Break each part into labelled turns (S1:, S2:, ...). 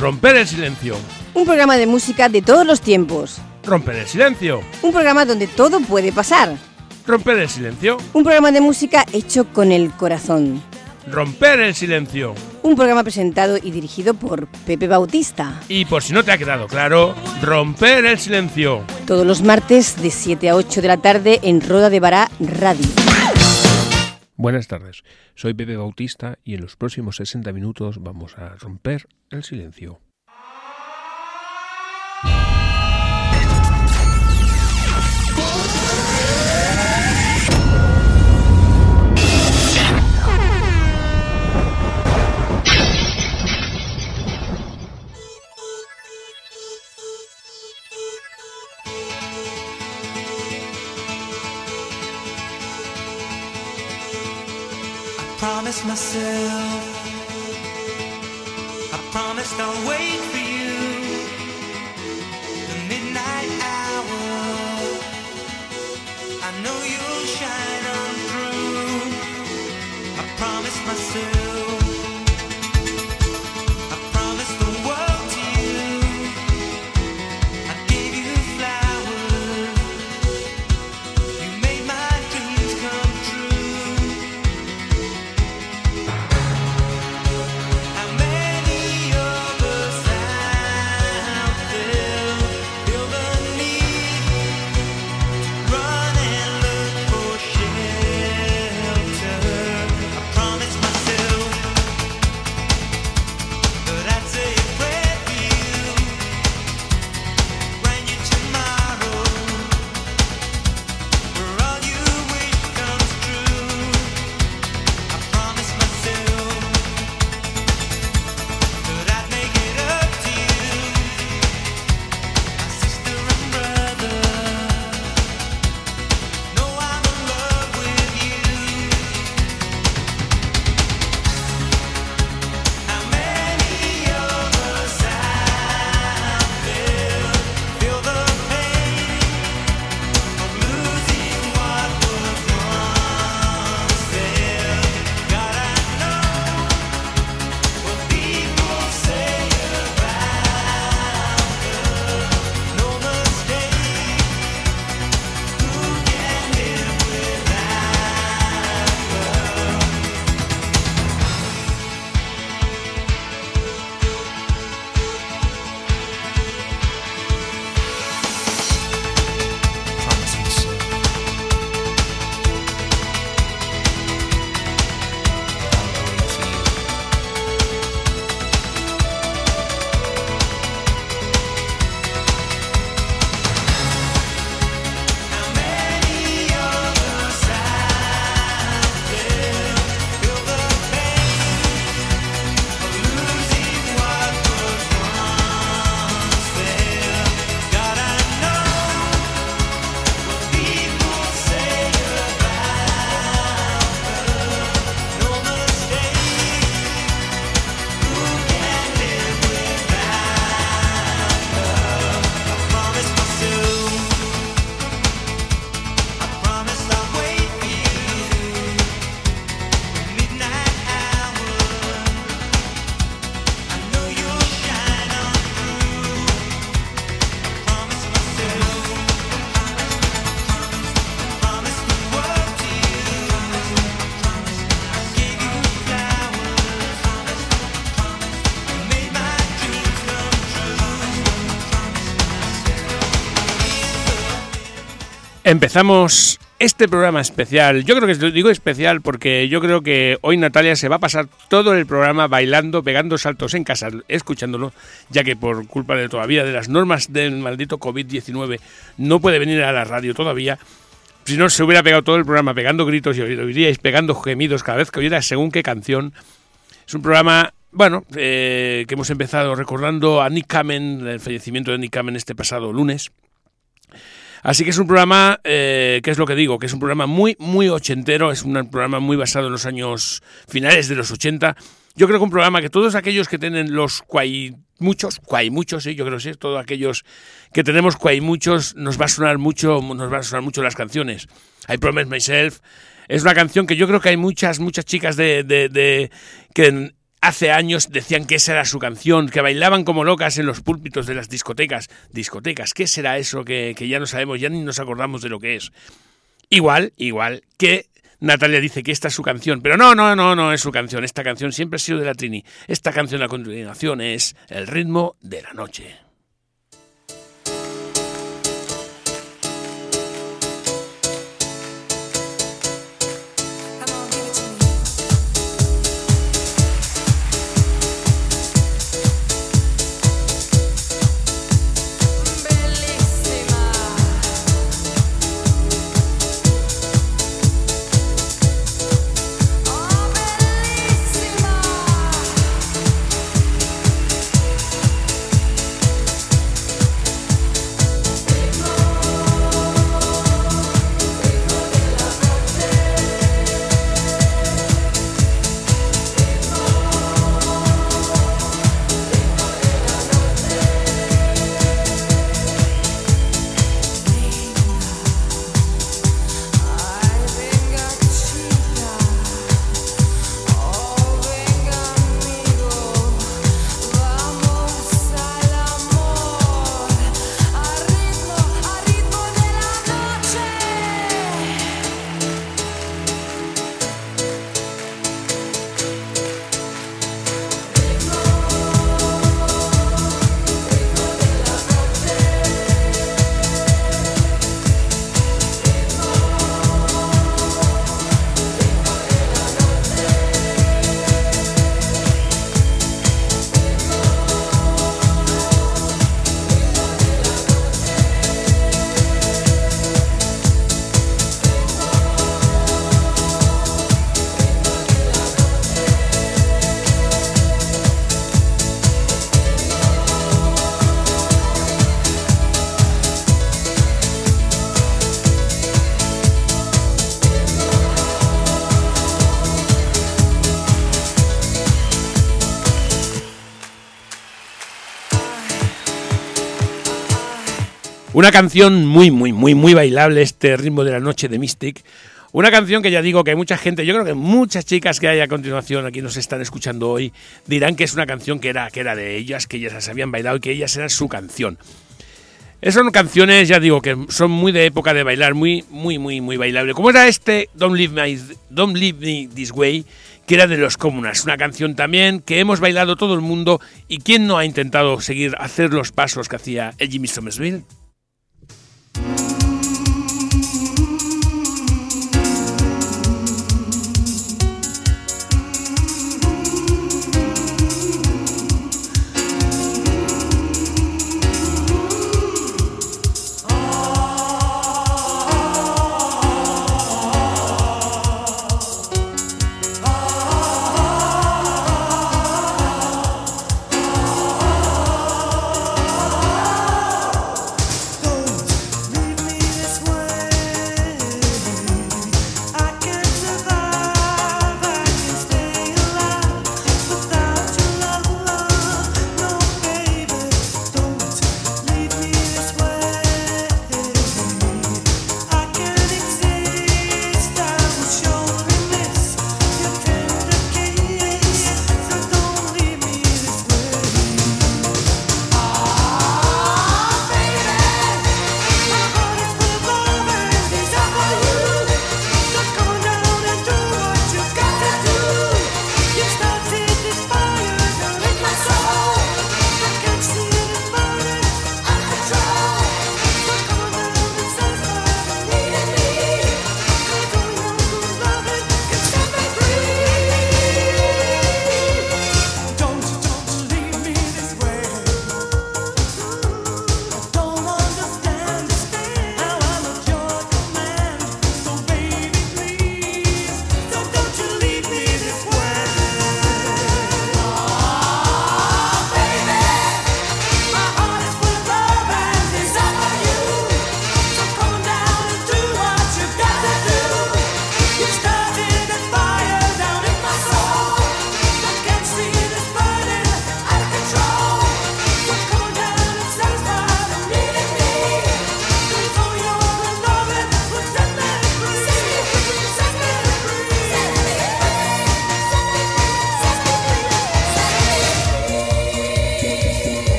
S1: Romper el silencio.
S2: Un programa de música de todos los tiempos.
S1: Romper el silencio.
S2: Un programa donde todo puede pasar.
S1: Romper el silencio.
S2: Un programa de música hecho con el corazón.
S1: Romper el silencio.
S2: Un programa presentado y dirigido por Pepe Bautista.
S1: Y por si no te ha quedado claro, Romper el silencio.
S2: Todos los martes de 7 a 8 de la tarde en Roda de Bará Radio.
S1: Buenas tardes, soy Pepe Bautista y en los próximos 60 minutos vamos a romper el silencio.
S3: Promise myself, I promised I'll wait for you, the midnight hour, I know you'll shine on through, I promised myself, I promised the world to you, I gave you flowers, you made my dreams come true.
S1: Empezamos este programa especial. Yo creo que digo especial porque yo creo que hoy Natalia se va a pasar todo el programa bailando, pegando saltos en casa, escuchándolo, ya que por culpa de todavía de las normas del maldito COVID-19 no puede venir a la radio todavía. Si no, se hubiera pegado todo el programa pegando gritos y oiríais pegando gemidos cada vez que oyera según qué canción. Es un programa, bueno, que hemos empezado recordando a Nick Kamen, el fallecimiento de Nick Kamen este pasado lunes. Así que es un programa, ¿qué es lo que digo? Que es un programa muy, muy ochentero, es un programa muy basado en los años finales de los 80. Yo creo que un programa que todos aquellos que tienen los muchos, sí, yo creo que sí, todos aquellos que tenemos muchos, nos va a sonar mucho las canciones. I Promise Myself es una canción que yo creo que hay muchas chicas que Hace años decían que esa era su canción, que bailaban como locas en los púlpitos de las discotecas. Discotecas, ¿qué será eso que ya no sabemos, ya ni nos acordamos de lo que es? Igual que Natalia dice que esta es su canción, pero no es su canción. Esta canción siempre ha sido de la Trini. Esta canción a continuación es El ritmo de la noche. Una canción muy bailable, este ritmo de la noche de Mystic. Una canción que ya digo que mucha gente, yo creo que muchas chicas que hay a continuación aquí nos están escuchando hoy, dirán que es una canción que era de ellas, que ellas las habían bailado y que ellas eran su canción. Son canciones, ya digo, que son muy de época de bailar, muy bailable. Como era este Don't Leave Me This Way, que era de los Communards, una canción también que hemos bailado todo el mundo, y quién no ha intentado hacer los pasos que hacía el Jimmy Somerville.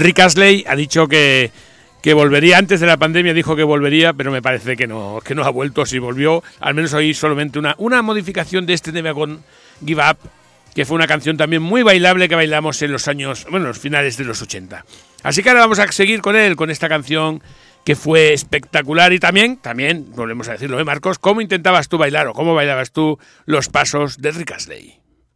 S1: Rick Astley ha dicho que volvería, antes de la pandemia dijo que volvería, pero me parece que no ha vuelto. Si volvió, al menos oí solamente una modificación de este Never Gonna Give Up, que fue una canción también muy bailable que bailamos en los finales de los 80. Así que ahora vamos a seguir con él, con esta canción que fue espectacular. Y también, volvemos a decirlo, Marcos, ¿cómo intentabas tú bailar o cómo bailabas tú los pasos de Rick Astley?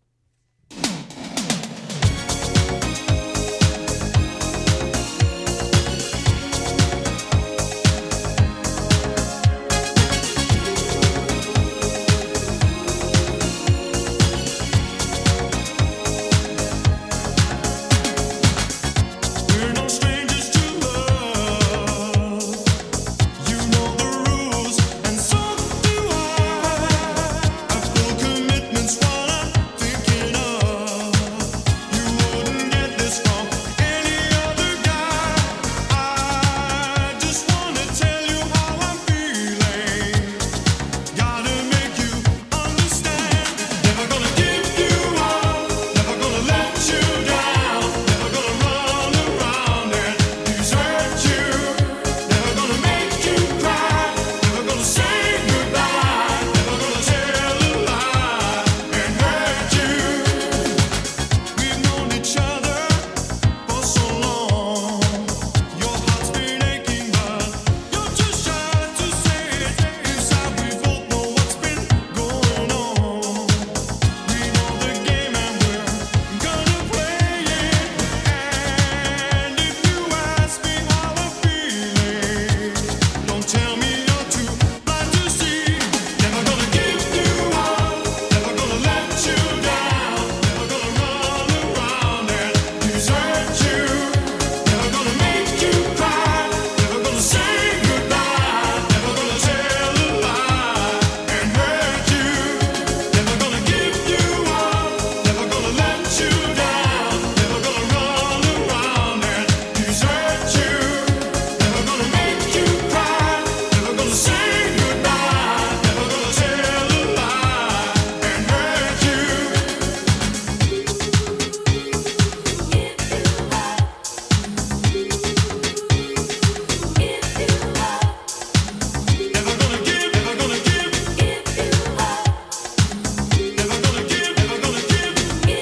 S3: We're no strangers to love. You know the rules, and so do I. I feel commitment's what I'm thinking of. You wouldn't get this from any other guy. I just wanna tell you how I'm feeling. Gotta make you understand. Never gonna give you up. Never gonna let you down. Never gonna run around and desert you. Never gonna make you cry. Never gonna say goodbye. Never gonna tell a lie and hurt you. We've known each other for so long. Your heart's been aching, but you're too shy to say it. Inside we both know what's been going on. We know the game and we're gonna play it. And if you ask me how I'm feeling, don't tell me you're too blind to see. Never gonna give you up. Never gonna let you down. Never gonna run around and desert you. Never gonna make you cry. Never gonna say goodbye. Never gonna tell a lie and hurt you. Never gonna give you up. Never gonna let you down. Never gonna run around and desert you. Never gonna make you cry. Never gonna say goodbye. Never gonna tell a lie and hurt you. Never gonna give, never gonna give. Never gonna give, never gonna give.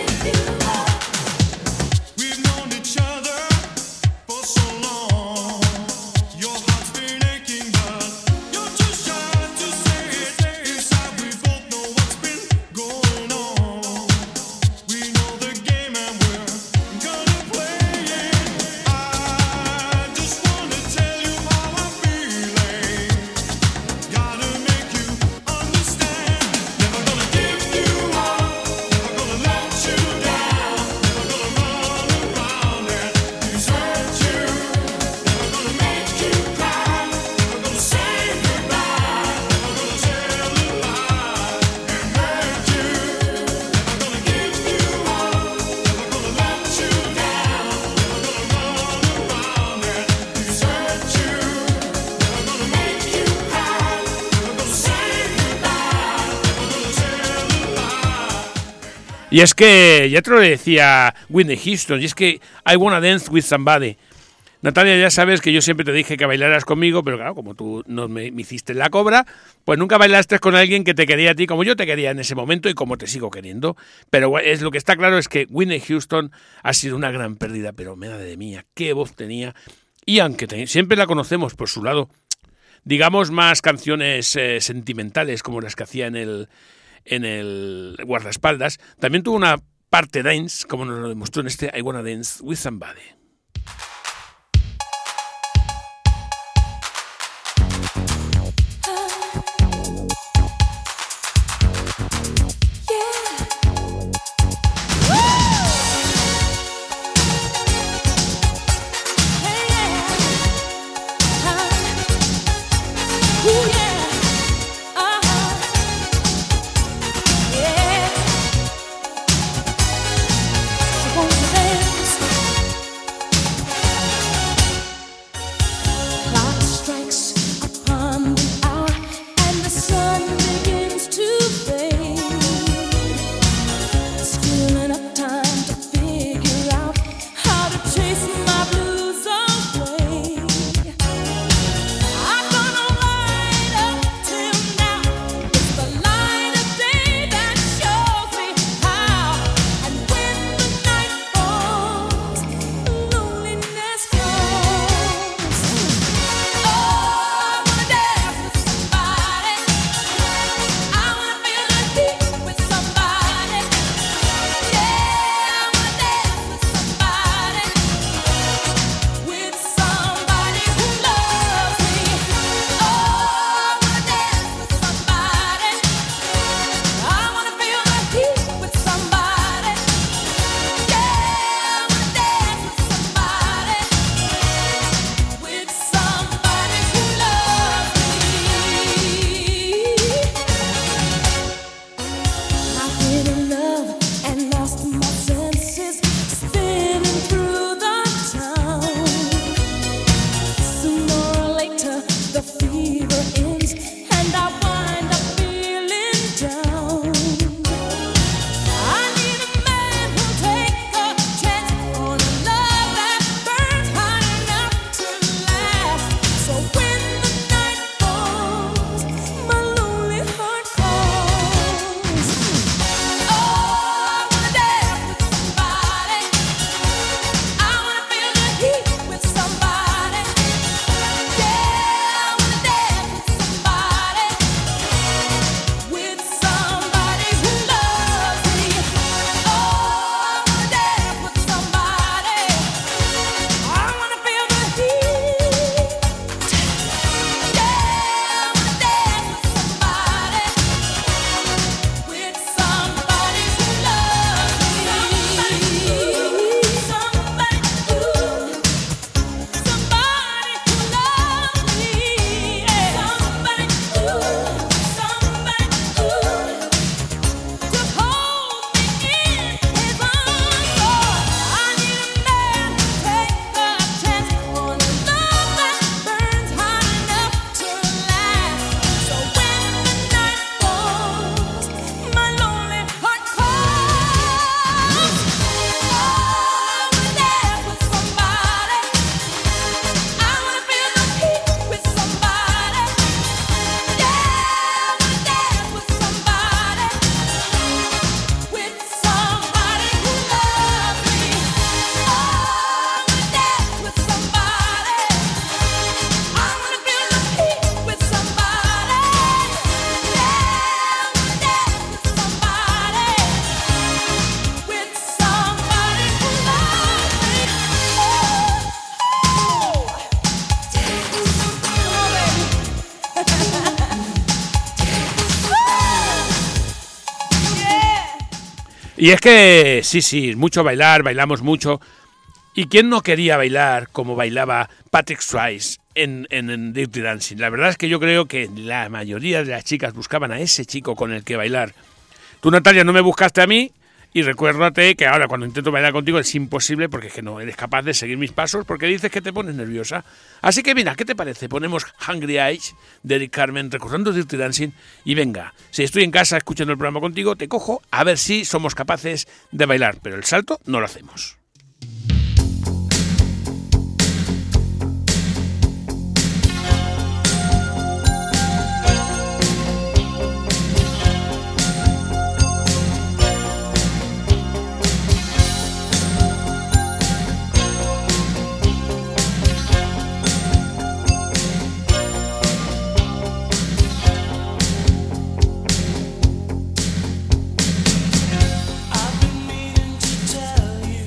S3: We've known each other for so long. Your heart's been aching, but you're too shy to say it. Inside we both know what's been going on. We know the game and we're gonna play it. I just wanna tell you how I'm feeling. Gotta make you understand. Never gonna give you up. Never gonna let you down. Never gonna run around and desert you. Never gonna make you cry. Never gonna say goodbye. Never gonna tell a lie and hurt you. Never gonna give you up. Never gonna let you down. Never gonna run around and desert you. Never gonna make you cry. Never gonna say goodbye. Never gonna tell a lie.
S1: Y es que, ya te lo decía Whitney Houston, y es que I Wanna Dance With Somebody. Natalia, ya sabes que yo siempre te dije que bailaras conmigo, pero claro, como tú no me hiciste la cobra, pues nunca bailaste con alguien que te quería a ti como yo te quería en ese momento y como te sigo queriendo. Pero es lo que está claro es que Whitney Houston ha sido una gran pérdida, pero madre mía, qué voz tenía. Y aunque siempre la conocemos por su lado, digamos, más canciones sentimentales como las que hacía en el guardaespaldas, también tuvo una parte dance, como nos lo demostró en este I Wanna Dance With Somebody. Y es que, sí, mucho bailar, bailamos mucho. ¿Y quién no quería bailar como bailaba Patrick Swayze en Dirty Dancing? La verdad es que yo creo que la mayoría de las chicas buscaban a ese chico con el que bailar. Tú, Natalia, no me buscaste a mí, y recuérdate que ahora cuando intento bailar contigo es imposible porque es que no eres capaz de seguir mis pasos porque dices que te pones nerviosa. Así que mira, ¿qué te parece? Ponemos Hungry Eyes de Eric Carmen recordando Dirty Dancing y venga, si estoy en casa escuchando el programa contigo, te cojo a ver si somos capaces de bailar, pero el salto no lo hacemos.
S3: I've been meaning to tell you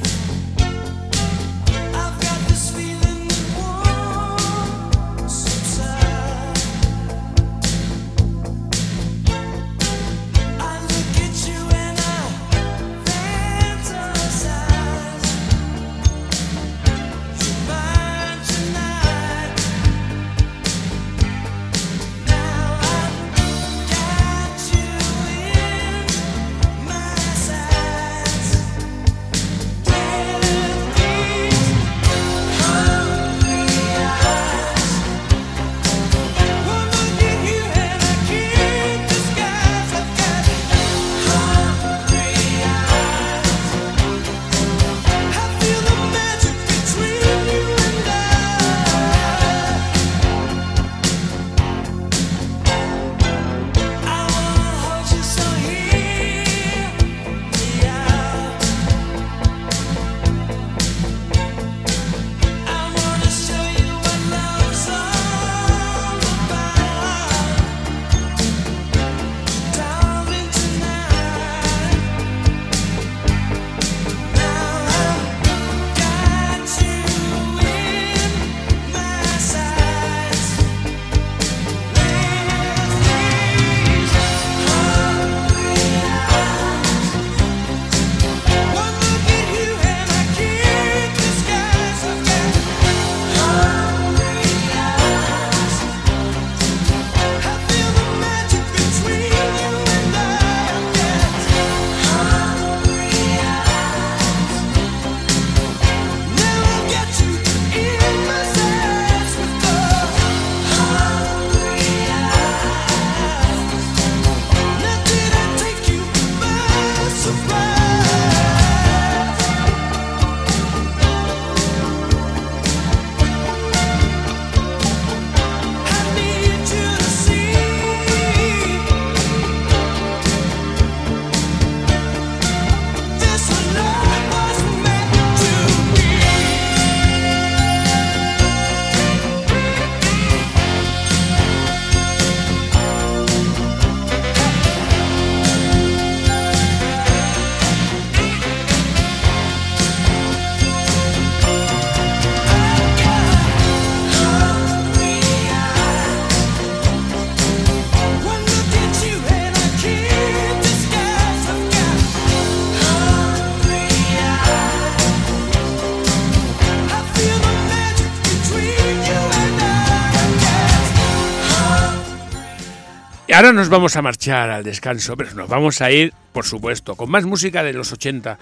S1: Ahora nos vamos a marchar al descanso, pero nos vamos a ir, por supuesto, con más música de los 80.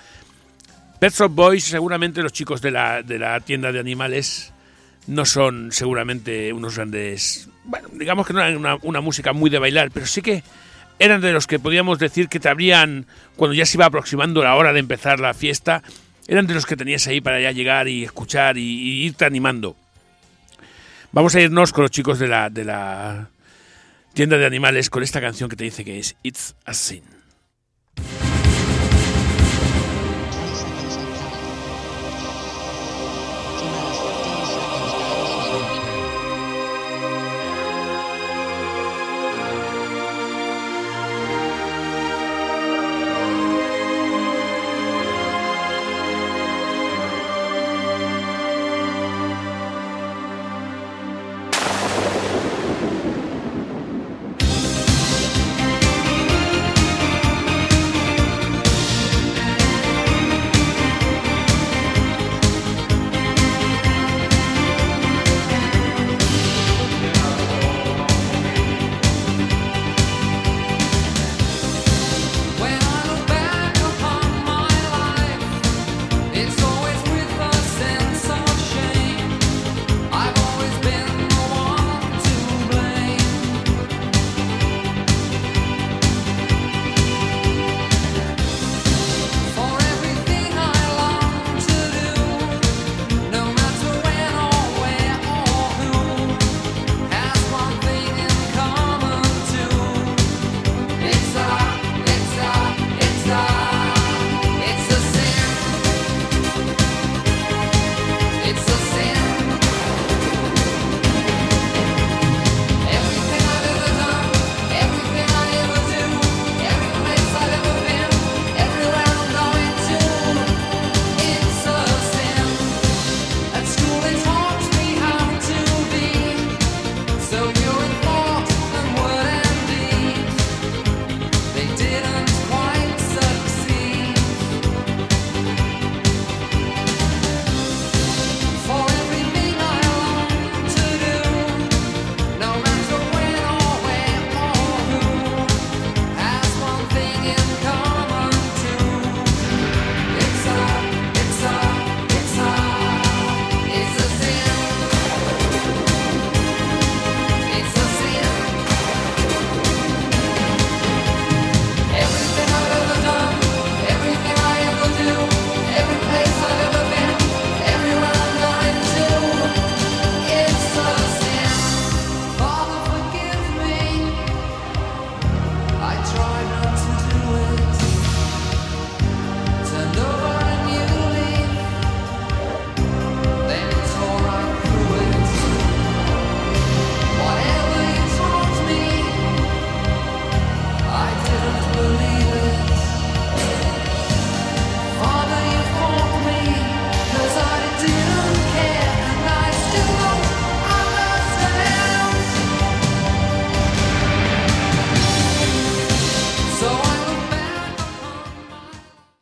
S1: Pet Shop Boys, seguramente los chicos de la tienda de animales no son seguramente unos grandes... Bueno, digamos que no eran una música muy de bailar, pero sí que eran de los que podíamos decir que te abrían, cuando ya se iba aproximando la hora de empezar la fiesta, eran de los que tenías ahí para ya llegar y escuchar y irte animando. Vamos a irnos con los chicos de la tienda de animales con esta canción que te dice que es It's a Sin.